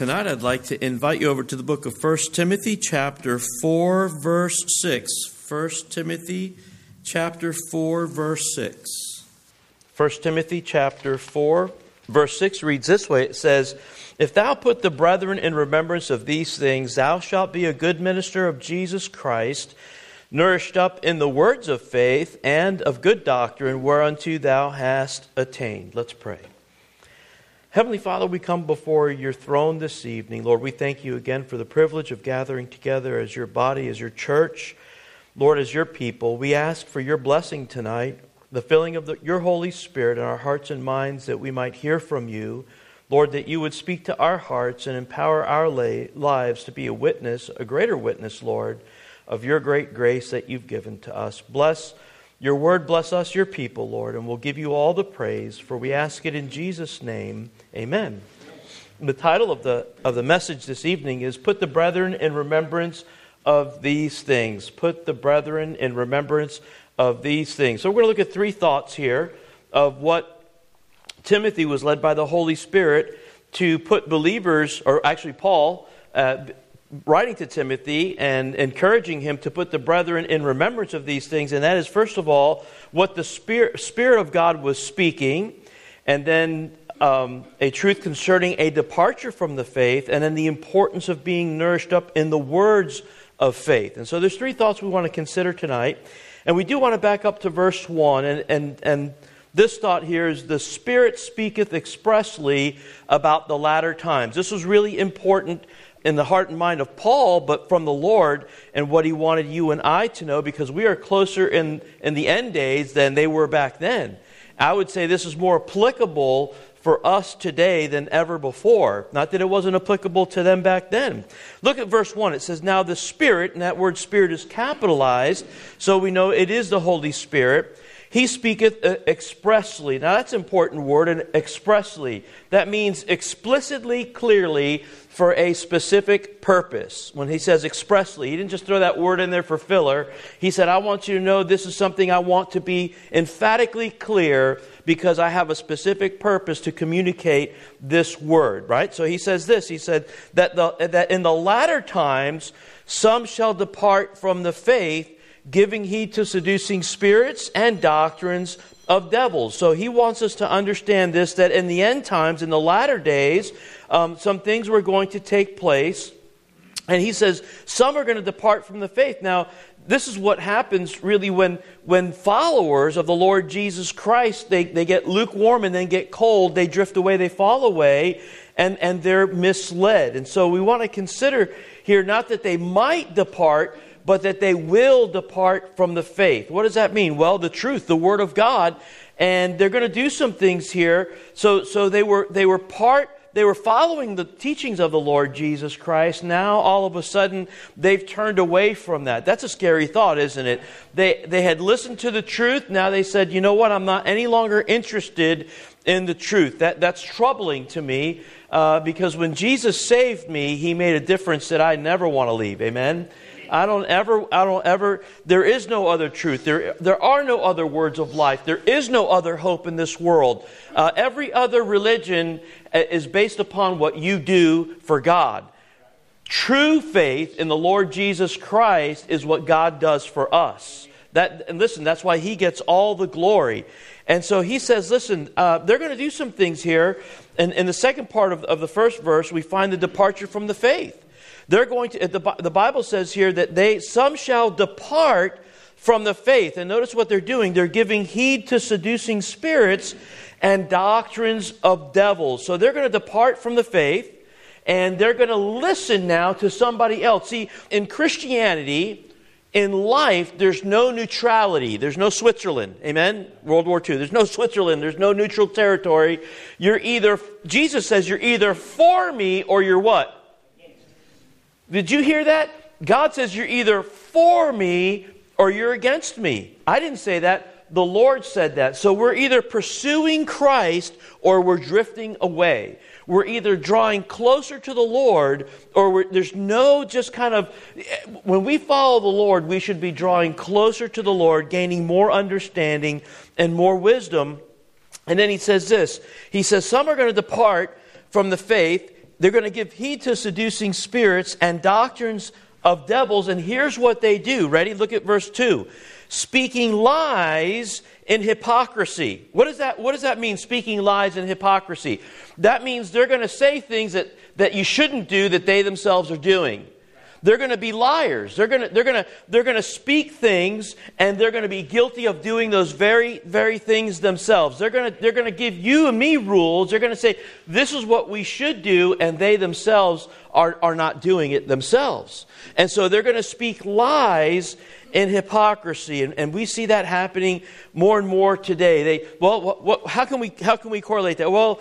Tonight I'd like to invite you over to the book of 1 Timothy chapter 4 verse 6. 1 Timothy chapter 4 verse 6. 1 Timothy chapter 4 verse 6 reads this way. It says, "If thou put the brethren in remembrance of these things, thou shalt be a good minister of Jesus Christ, nourished up in the words of faith and of good doctrine, whereunto thou hast attained." Let's pray. Heavenly Father, we come before your throne this evening. Lord, we thank you again for the privilege of gathering together as your body, as your church, Lord, as your people. We ask for your blessing tonight, the filling of your Holy Spirit in our hearts and minds, that we might hear from you. Lord, that you would speak to our hearts and empower our lives to be a witness, a greater witness, Lord, of your great grace that you've given to us. Bless your word, bless us, your people, Lord, and we'll give you all the praise, for we ask it in Jesus' name. Amen. The title of the message this evening is "Put the Brethren in Remembrance of These Things." Put the brethren in remembrance of these things. So we're going to look at three thoughts here of what Timothy was led by the Holy Spirit to put believers, or actually Paul, writing to Timothy and encouraging him to put the brethren in remembrance of these things. And that is, first of all, what the Spirit of God was speaking, and then a truth concerning a departure from the faith, and then the importance of being nourished up in the words of faith. And so there's three thoughts we want to consider tonight. And we do want to back up to verse 1. And this thought here is, "The Spirit speaketh expressly about the latter times." This was really important in the heart and mind of Paul, but from the Lord, and what he wanted you and I to know, because we are closer in the end days than they were back then. I would say this is more applicable for us today than ever before. Not that it wasn't applicable to them back then. Look at verse 1. It says, "Now the Spirit," and that word Spirit is capitalized, so we know it is the Holy Spirit. "He speaketh expressly." Now that's an important word, and expressly. That means explicitly, clearly, for a specific purpose. When he says expressly, he didn't just throw that word in there for filler. He said, I want you to know this is something I want to be emphatically clear, because I have a specific purpose to communicate this word, right? So he says this, he said that in the latter times some shall depart from the faith, giving heed to seducing spirits and doctrines of devils. So he wants us to understand this, that in the end times, in the latter days, some things were going to take place. And he says, some are going to depart from the faith. Now, this is what happens really when followers of the Lord Jesus Christ, they get lukewarm and then get cold, they drift away, they fall away, and they're misled. And so we want to consider here not that they might depart, but that they will depart from the faith. What does that mean? Well, the truth, the Word of God, and they're going to do some things here. So they were following the teachings of the Lord Jesus Christ. Now, all of a sudden, they've turned away from that. That's a scary thought, isn't it? They had listened to the truth. Now they said, you know what? I'm not any longer interested in the truth. That's troubling to me, because when Jesus saved me, He made a difference that I never want to leave. Amen? I don't ever, there is no other truth. There are no other words of life. There is no other hope in this world. Every other religion is based upon what you do for God. True faith in the Lord Jesus Christ is what God does for us. And listen, that's why He gets all the glory. And so He says, listen, they're going to do some things here. And in the second part of the first verse, we find the departure from the faith. They're going to, the Bible says here that some shall depart from the faith. And notice what they're doing. They're giving heed to seducing spirits and doctrines of devils. So they're going to depart from the faith, and they're going to listen now to somebody else. See, in Christianity, in life, there's no neutrality. There's no Switzerland. Amen? World War II. There's no Switzerland. There's no neutral territory. Jesus says you're either for me or you're what? Did you hear that? God says you're either for me or you're against me. I didn't say that. The Lord said that. So we're either pursuing Christ or we're drifting away. We're either drawing closer to the Lord, or there's no just kind of... When we follow the Lord, we should be drawing closer to the Lord, gaining more understanding and more wisdom. And then he says this. He says, some are going to depart from the faith. They're going to give heed to seducing spirits and doctrines of devils. And here's what they do. Ready? Look at verse 2. Speaking lies in hypocrisy. What does that mean, speaking lies in hypocrisy? That means they're going to say things that you shouldn't do that they themselves are doing. They're going to be liars. They're going to speak things, and they're going to be guilty of doing those very, very things themselves. They're going to give you and me rules. They're going to say, this is what we should do, and they themselves are not doing it themselves. And so they're going to speak lies in hypocrisy, and we see that happening more and more today. How can we correlate that? Well,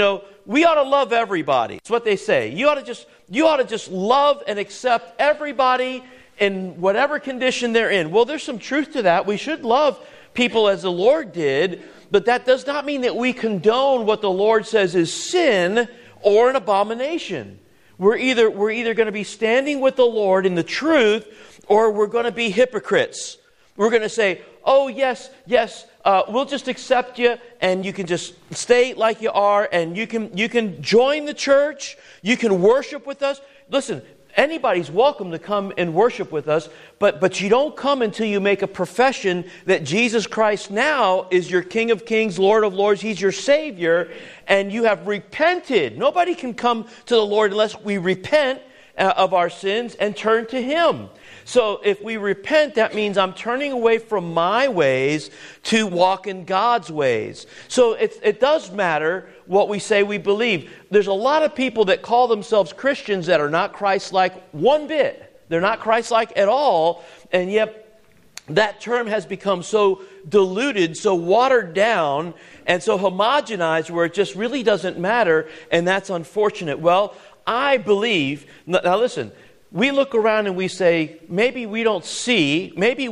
we ought to love everybody. That's what they say. You ought to just love and accept everybody in whatever condition they're in. Well, there's some truth to that. We should love people as the Lord did, but that does not mean that we condone what the Lord says is sin or an abomination. We're either going to be standing with the Lord in the truth, or we're going to be hypocrites. We're going to say, oh, yes, we'll just accept you, and you can just stay like you are, and you can join the church, you can worship with us. Listen, anybody's welcome to come and worship with us, but you don't come until you make a profession that Jesus Christ now is your King of Kings, Lord of Lords. He's your Savior, and you have repented. Nobody can come to the Lord unless we repent of our sins and turn to Him. So if we repent, that means I'm turning away from my ways to walk in God's ways. So it does matter what we say we believe. There's a lot of people that call themselves Christians that are not Christ-like one bit. They're not Christ-like at all, and yet that term has become so diluted, so watered down, and so homogenized where it just really doesn't matter, and that's unfortunate. Well, I believe, now listen, we look around and we say, maybe we don't see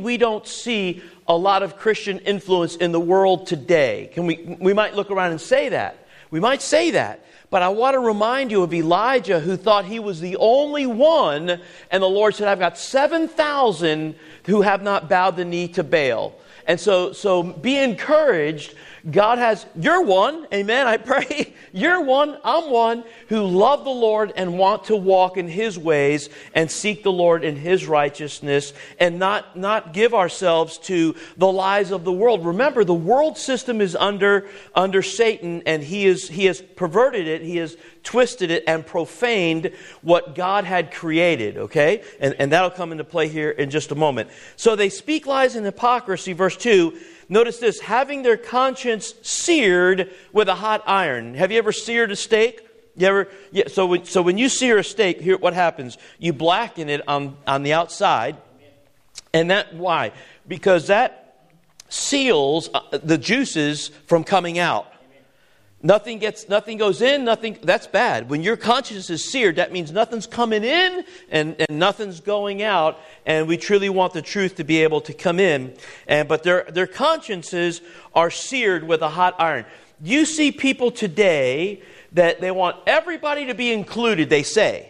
a lot of Christian influence in the world today. We might look around and say that. We might say that. But I want to remind you of Elijah, who thought he was the only one, and the Lord said, I've got 7,000 who have not bowed the knee to Baal. And so be encouraged. You're one, amen, I pray. You're one, I'm one, who love the Lord and want to walk in His ways and seek the Lord in His righteousness and not give ourselves to the lies of the world. Remember, the world system is under Satan, and he has perverted it, he has twisted it and profaned what God had created, okay? And that'll come into play here in just a moment. So they speak lies and hypocrisy, verse 2. Notice this, having their conscience seared with a hot iron. Have you ever seared a steak? So when you sear a steak, here what happens? You blacken it on the outside. And why? Because that seals the juices from coming out. Nothing goes in, that's bad. When your conscience is seared, that means nothing's coming in and nothing's going out. And we truly want the truth to be able to come in. But their consciences are seared with a hot iron. You see people today that they want everybody to be included, they say.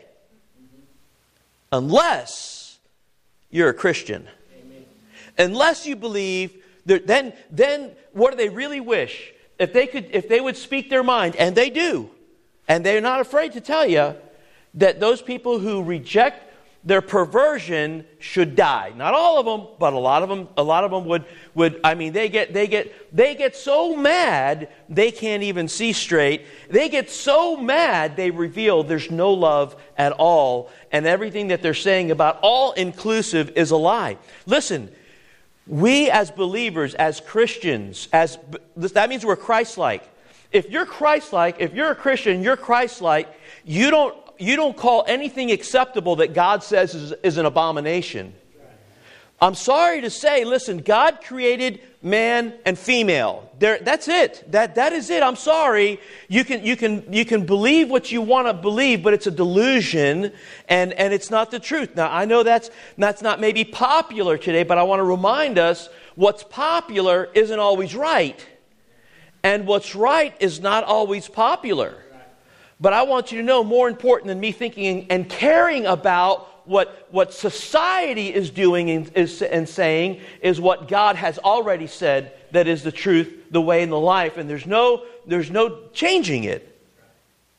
Unless you're a Christian. Amen. Unless you believe, then what do they really wish? If they would speak their mind, and they do, and they're not afraid to tell you that those people who reject their perversion should die. Not all of them, but a lot of them would. I mean, they get so mad they can't even see straight. They get so mad they reveal there's no love at all, and everything that they're saying about all inclusive is a lie. Listen. We as believers, as Christians, that means we're Christ-like. If you're Christ-like, if you're a Christian, you're Christ-like, you don't call anything acceptable that God says is an abomination. I'm sorry to say, listen, God created man and female. That's it. That is it. I'm sorry. You can believe what you want to believe, but it's a delusion and it's not the truth. Now, I know that's not maybe popular today, but I want to remind us what's popular isn't always right. And what's right is not always popular. But I want you to know, more important than me thinking and caring about what society is doing and saying is what God has already said that is the truth, the way, and the life, and there's no changing it.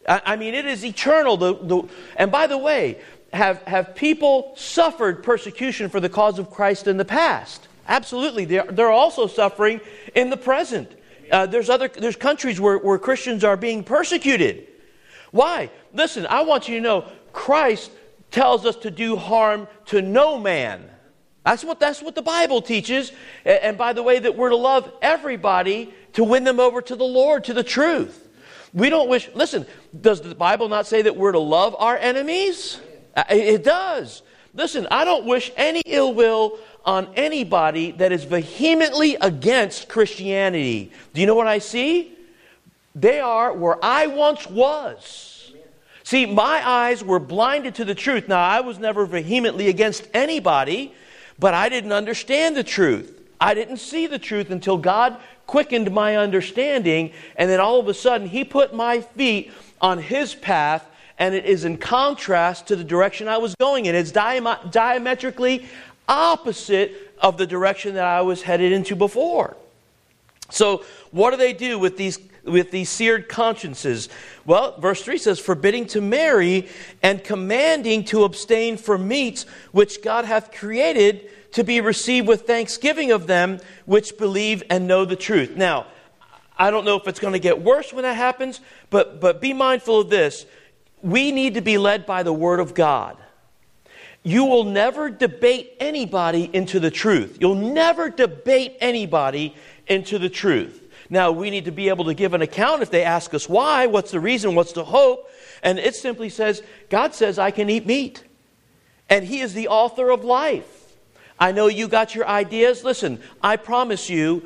I mean, it is eternal. And by the way, have people suffered persecution for the cause of Christ in the past? Absolutely. They're also suffering in the present. There's countries where Christians are being persecuted. Why? Listen, I want you to know, Christ tells us to do harm to no man. That's what the Bible teaches. And by the way, that we're to love everybody to win them over to the Lord, to the truth. We don't wish... Listen, does the Bible not say that we're to love our enemies? It does. Listen, I don't wish any ill will on anybody that is vehemently against Christianity. Do you know what I see? They are where I once was. See, my eyes were blinded to the truth. Now, I was never vehemently against anybody, but I didn't understand the truth. I didn't see the truth until God quickened my understanding, and then all of a sudden He put my feet on His path, and it is in contrast to the direction I was going in. It's diametrically opposite of the direction that I was headed into before. So what do they do with these seared consciences? Well, verse 3 says, forbidding to marry and commanding to abstain from meats which God hath created to be received with thanksgiving of them which believe and know the truth. Now, I don't know if it's going to get worse when that happens, but be mindful of this. We need to be led by the Word of God. You will never debate anybody into the truth. You'll never debate anybody into the truth. Now, we need to be able to give an account if they ask us why, what's the reason, what's the hope. And it simply says, God says I can eat meat. And He is the author of life. I know you got your ideas. Listen, I promise you,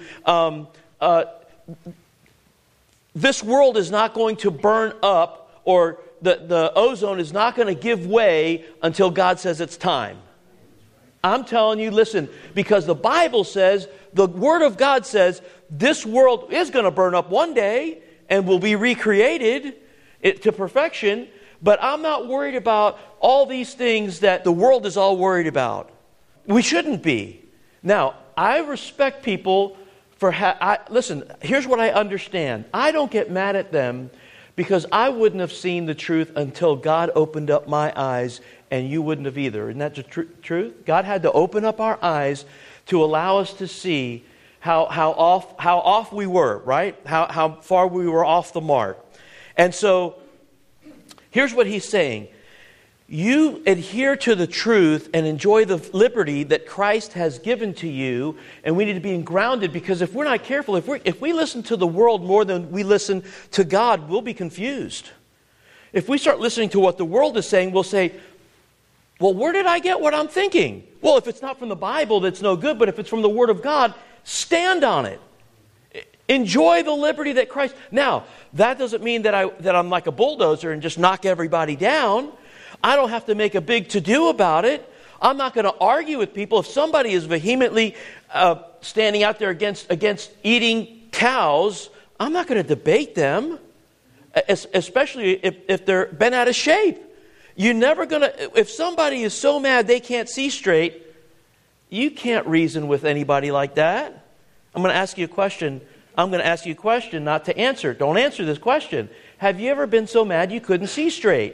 this world is not going to burn up, or the ozone is not going to give way until God says it's time. I'm telling you, listen, because the Bible says, the Word of God says, this world is going to burn up one day and will be recreated to perfection. But I'm not worried about all these things that the world is all worried about. We shouldn't be. Now, I respect people for... listen, here's what I understand. I don't get mad at them because I wouldn't have seen the truth until God opened up my eyes, and you wouldn't have either. Isn't that the truth? God had to open up our eyes to allow us to see how off we were, right? How far we were off the mark. And so, here's what He's saying. You adhere to the truth and enjoy the liberty that Christ has given to you, and we need to be grounded, because if we're not careful, if we listen to the world more than we listen to God, we'll be confused. If we start listening to what the world is saying, we'll say, well, where did I get what I'm thinking? Well, if it's not from the Bible, that's no good, but if it's from the Word of God, stand on it. Enjoy the liberty that Christ... Now, that doesn't mean that I'm like a bulldozer and just knock everybody down. I don't have to make a big to-do about it. I'm not going to argue with people. If somebody is vehemently standing out there against eating cows, I'm not going to debate them, especially if they're bent out of shape. You're never going to... If somebody is so mad they can't see straight, you can't reason with anybody like that. I'm going to ask you a question. I'm going to ask you a question, not to answer. Don't answer this question. Have you ever been so mad you couldn't see straight?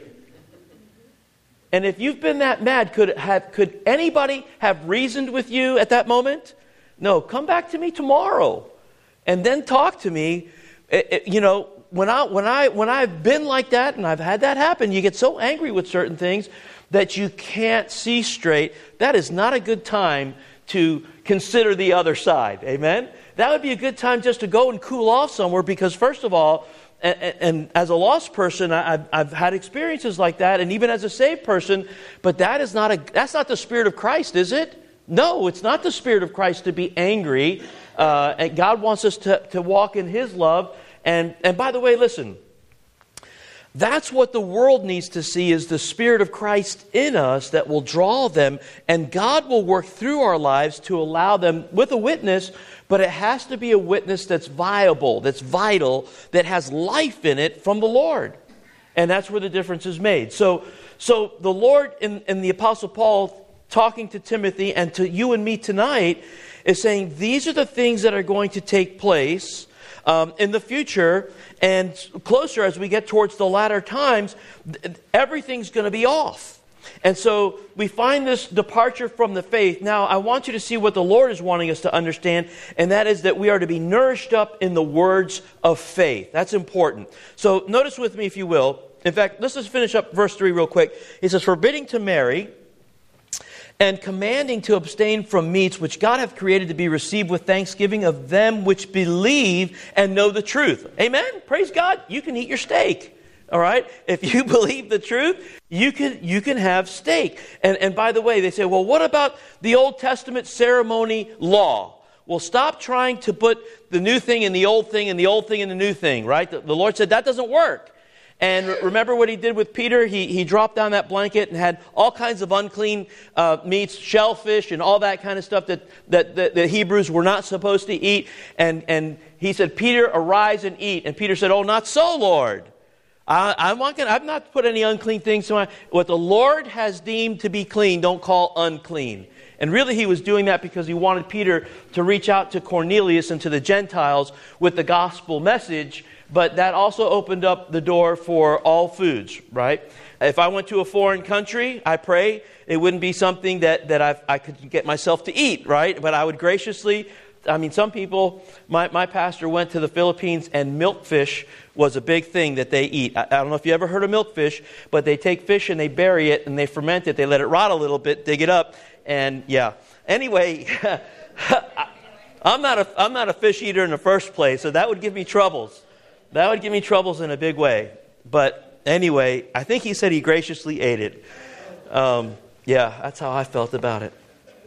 And if you've been that mad, could anybody have reasoned with you at that moment? No. Come back to me tomorrow, and then talk to me. When I've been like that, and I've had that happen, you get so angry with certain things that you can't see straight. That is not a good time to consider the other side. Amen? That would be a good time just to go and cool off somewhere, because first of all, and as a lost person, I've had experiences like that, and even as a saved person, but that's not the Spirit of Christ, is it? No, it's not the Spirit of Christ to be angry. And God wants us to walk in His love. And by the way, listen, that's what the world needs to see, is the Spirit of Christ in us that will draw them, and God will work through our lives to allow them with a witness. But it has to be a witness that's viable, that's vital, that has life in it from the Lord. And that's where the difference is made. So the Lord in the Apostle Paul talking to Timothy and to you and me tonight is saying these are the things that are going to take place. in the future and closer as we get towards the latter times, everything's going to be off. And so we find this departure from the faith. Now, I want you to see what the Lord is wanting us to understand, and that is that we are to be nourished up in the words of faith. That's important. So notice with me, if you will. In fact, let's just finish up verse 3 real quick. He says, forbidding to marry and commanding to abstain from meats which God hath created to be received with thanksgiving of them which believe and know the truth. Amen? Praise God. You can eat your steak. All right? If you believe the truth, you can have steak. And by the way, they say, well, what about the Old Testament ceremony law? Well, stop trying to put the new thing in the old thing and the old thing in the new thing, right? The Lord said that doesn't work. And remember what he did with Peter? He dropped down that blanket and had all kinds of unclean meats, shellfish, and all that kind of stuff that the Hebrews were not supposed to eat. And he said, Peter, arise and eat. And Peter said, oh, not so, Lord. I've not put any unclean things to my... What the Lord has deemed to be clean, don't call unclean. And really he was doing that because he wanted Peter to reach out to Cornelius and to the Gentiles with the gospel message. But that also opened up the door for all foods, right? If I went to a foreign country, I pray it wouldn't be something that I could get myself to eat, right? But I would graciously... some people, my pastor went to the Philippines and milkfish was a big thing that they eat. I don't know if you ever heard of milkfish, but they take fish and they bury it and they ferment it. They let it rot a little bit, dig it up, and yeah. Anyway, I'm not a fish eater in the first place, so that would give me troubles. That would give me troubles in a big way. But anyway, I think he said he graciously ate it. Yeah, that's how I felt about it.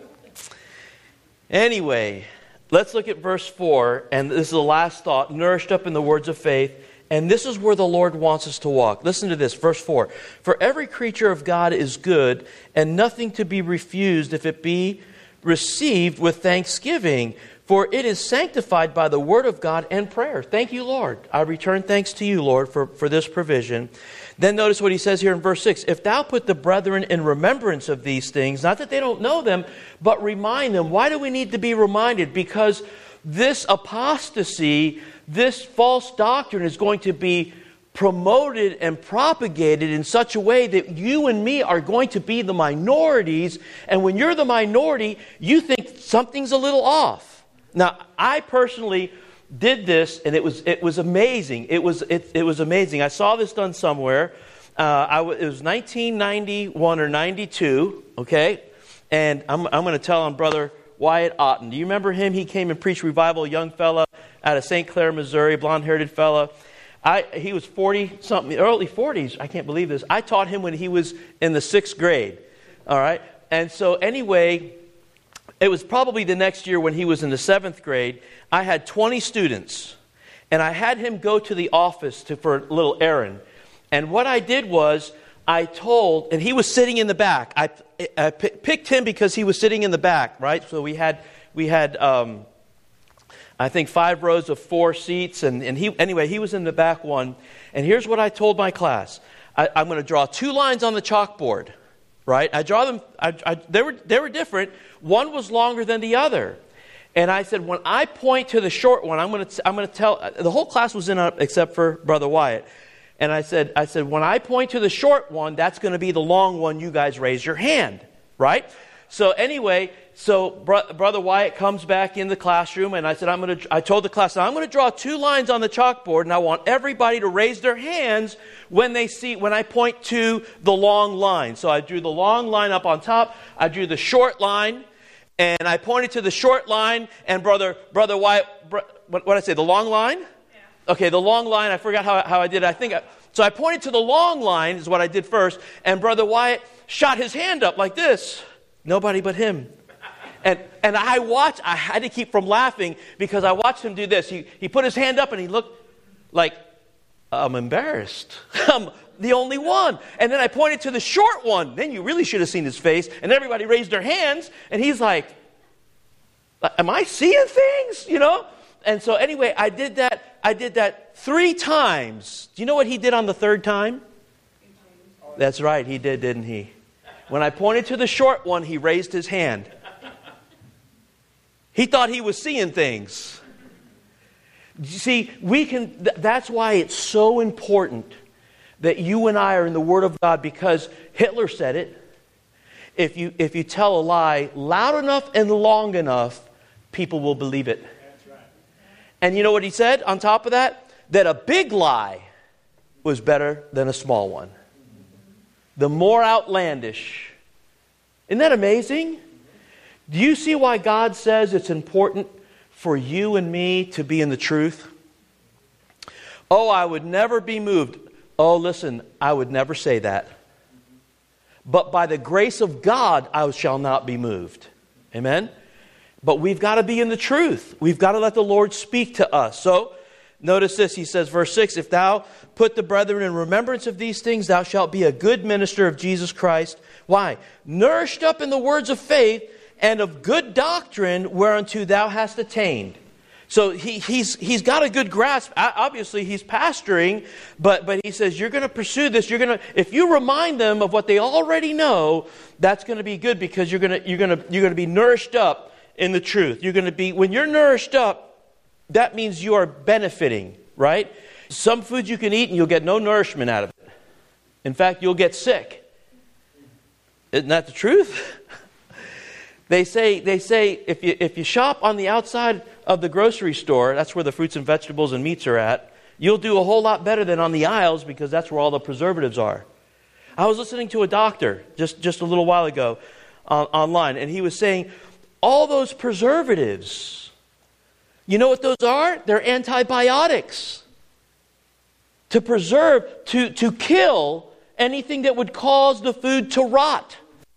Anyway, let's look at verse 4, and this is the last thought, nourished up in the words of faith. And this is where the Lord wants us to walk. Listen to this, verse 4. For every creature of God is good, and nothing to be refused if it be received with thanksgiving. For it is sanctified by the word of God and prayer. Thank you, Lord. I return thanks to you, Lord, for this provision. Then notice what he says here in verse 6. If thou put the brethren in remembrance of these things, not that they don't know them, but remind them. Why do we need to be reminded? Because this apostasy, this false doctrine is going to be promoted and propagated in such a way that you and me are going to be the minorities. And when you're the minority, you think something's a little off. Now, I personally did this, and it was amazing. It was amazing. I saw this done somewhere. It was 1991 or 92, okay? And I'm going to tell on Brother Wyatt Otten. Do you remember him? He came and preached revival, a young fella out of St. Clair, Missouri, blonde-haired fella. He was 40-something, early 40s. I can't believe this. I taught him when he was in the 6th grade, all right? And so anyway, it was probably the next year when he was in the 7th grade. I had 20 students, and I had him go to the office for a little errand. And what I did was and he was sitting in the back. I picked him because he was sitting in the back, right? So we had I think 5 rows of 4 seats, and he was in the back one. And here's what I told my class. I'm going to draw 2 lines on the chalkboard, right? I draw them. They were different. One was longer than the other. And I said, when I point to the short one, I'm going to tell. The whole class was in except for Brother Wyatt. And I said, when I point to the short one, that's going to be the long one. You guys raise your hand, right? So anyway, Brother Wyatt comes back in the classroom, and I said, I told the class, I'm going to draw 2 lines on the chalkboard, and I want everybody to raise their hands when I point to the long line. So I drew the long line up on top. I drew the short line, and I pointed to the short line, and Brother Wyatt, what did I say, the long line? Okay, the long line, I forgot how I did it. So I pointed to the long line is what I did first, and Brother Wyatt shot his hand up like this. Nobody but him. And I had to keep from laughing because I watched him do this. He put his hand up and he looked like, I'm embarrassed. I'm the only one. And then I pointed to the short one. Then you really should have seen his face. And everybody raised their hands, and he's like, am I seeing things? You know? And so anyway, I did that 3 times. Do you know what he did on the 3rd time? That's right, he did, didn't he? When I pointed to the short one, he raised his hand. He thought he was seeing things. You see, that's why it's so important that you and I are in the Word of God, because Hitler said it. If you tell a lie loud enough and long enough, people will believe it. That's right. And you know what he said on top of that? That a big lie was better than a small one. The more outlandish. Isn't that amazing? Do you see why God says it's important for you and me to be in the truth? Oh, I would never be moved. Oh, listen, I would never say that. But by the grace of God, I shall not be moved. Amen? But we've got to be in the truth. We've got to let the Lord speak to us. So, notice this. He says, verse 6, if thou put the brethren in remembrance of these things, thou shalt be a good minister of Jesus Christ. Why? Nourished up in the words of faith and of good doctrine whereunto thou hast attained. So he's got a good grasp. Obviously, he's pastoring, but he says you're going to pursue this. If you remind them of what they already know, that's going to be good, because you're going to be nourished up in the truth. When you're nourished up, that means you are benefiting, right? Some foods you can eat and you'll get no nourishment out of it. In fact, you'll get sick. Isn't that the truth? They say if you shop on the outside of the grocery store, that's where the fruits and vegetables and meats are at, you'll do a whole lot better than on the aisles, because that's where all the preservatives are. I was listening to a doctor just a little while ago online, and he was saying, all those preservatives, you know what those are? They're antibiotics. To preserve, to kill anything that would cause the food to rot.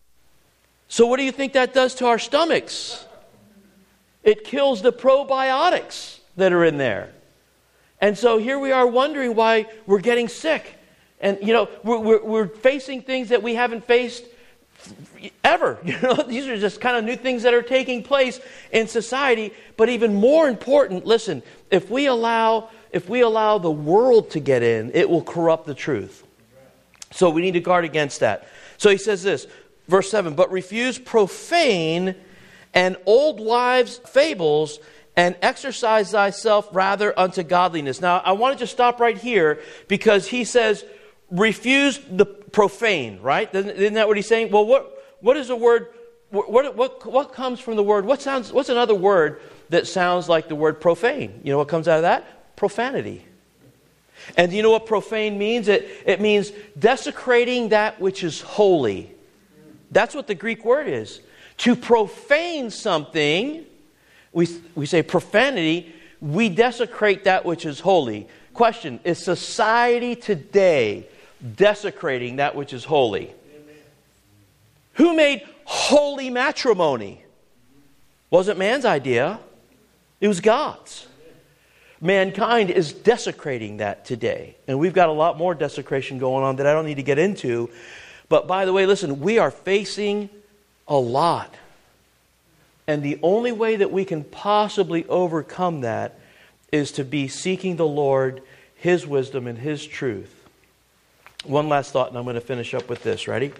So what do you think that does to our stomachs? It kills the probiotics that are in there. And so here we are wondering why we're getting sick. And, we're facing things that we haven't faced ever. These are just kind of new things that are taking place in society. But even more important, listen, if we allow the world to get in, it will corrupt the truth. So we need to guard against that. So he says this, verse 7, but refuse profane and old wives' fables, and exercise thyself rather unto godliness. Now, I want to just stop right here, because he says, refuse the profane, right? Isn't that what he's saying? Well, what is the word? What comes from the word? What's another word that sounds like the word profane? You know what comes out of that? Profanity. And do you know what profane means? It means desecrating that which is holy. That's what the Greek word is. To profane something, we say profanity, we desecrate that which is holy. Question, is society today desecrating that which is holy? Amen. Who made holy matrimony? Wasn't man's idea. It was God's. Mankind is desecrating that today. And we've got a lot more desecration going on that I don't need to get into. But by the way, listen, we are facing a lot. And the only way that we can possibly overcome that is to be seeking the Lord, His wisdom, and His truth. One last thought, and I'm going to finish up with this. Ready?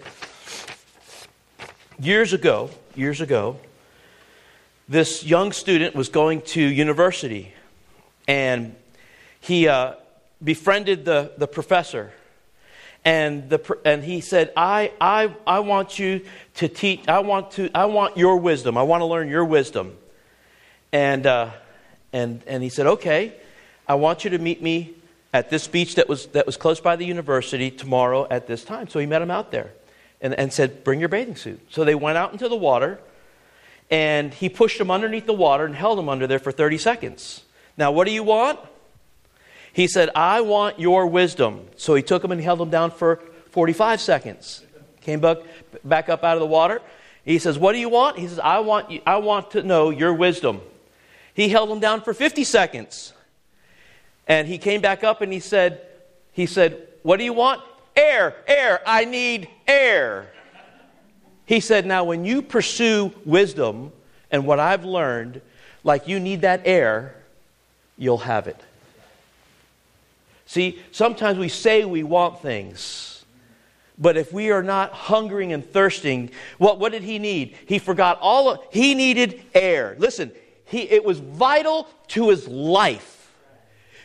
Years ago, this young student was going to university. And he befriended the professor. And he said, I want you to teach. I want your wisdom. I want to learn your wisdom. And he said, okay, I want you to meet me at this beach that was close by the university tomorrow at this time. So he met him out there, and said, bring your bathing suit. So they went out into the water, and he pushed him underneath the water and held him under there for 30 seconds. Now, what do you want? He said, I want your wisdom. So he took him and held him down for 45 seconds. Came back up out of the water. He says, what do you want? He says, I want to know your wisdom. He held him down for 50 seconds. And he came back up and he said, what do you want? Air, I need air. He said, now when you pursue wisdom and what I've learned, like you need that air, you'll have it. See, sometimes we say we want things, but if we are not hungering and thirsting, what did he need? He forgot he needed air. Listen, it was vital to his life.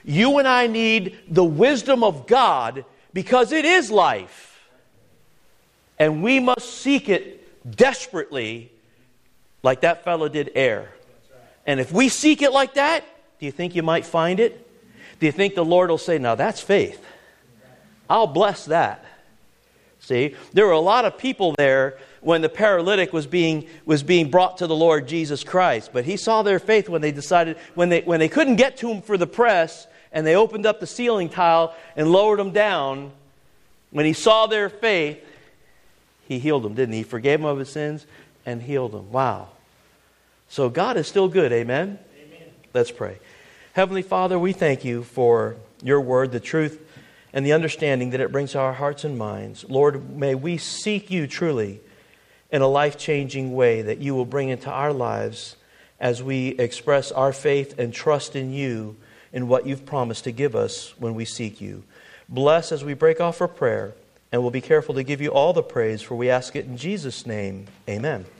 You and I need the wisdom of God because it is life. And we must seek it desperately like that fellow did air. And if we seek it like that, do you think you might find it? Do you think the Lord will say, now that's faith? I'll bless that. See, there were a lot of people there when the paralytic was being brought to the Lord Jesus Christ. But He saw their faith when they decided, when they couldn't get to Him for the press, and they opened up the ceiling tile and lowered Him down. When He saw their faith, He healed them, didn't He? He forgave them of his sins and healed them. Wow. So God is still good, amen? Amen. Let's pray. Heavenly Father, we thank You for Your word, the truth, and the understanding that it brings to our hearts and minds. Lord, may we seek You truly in a life-changing way that You will bring into our lives as we express our faith and trust in You in what You've promised to give us when we seek You. Bless as we break off our prayer, and we'll be careful to give You all the praise, for we ask it in Jesus' name. Amen.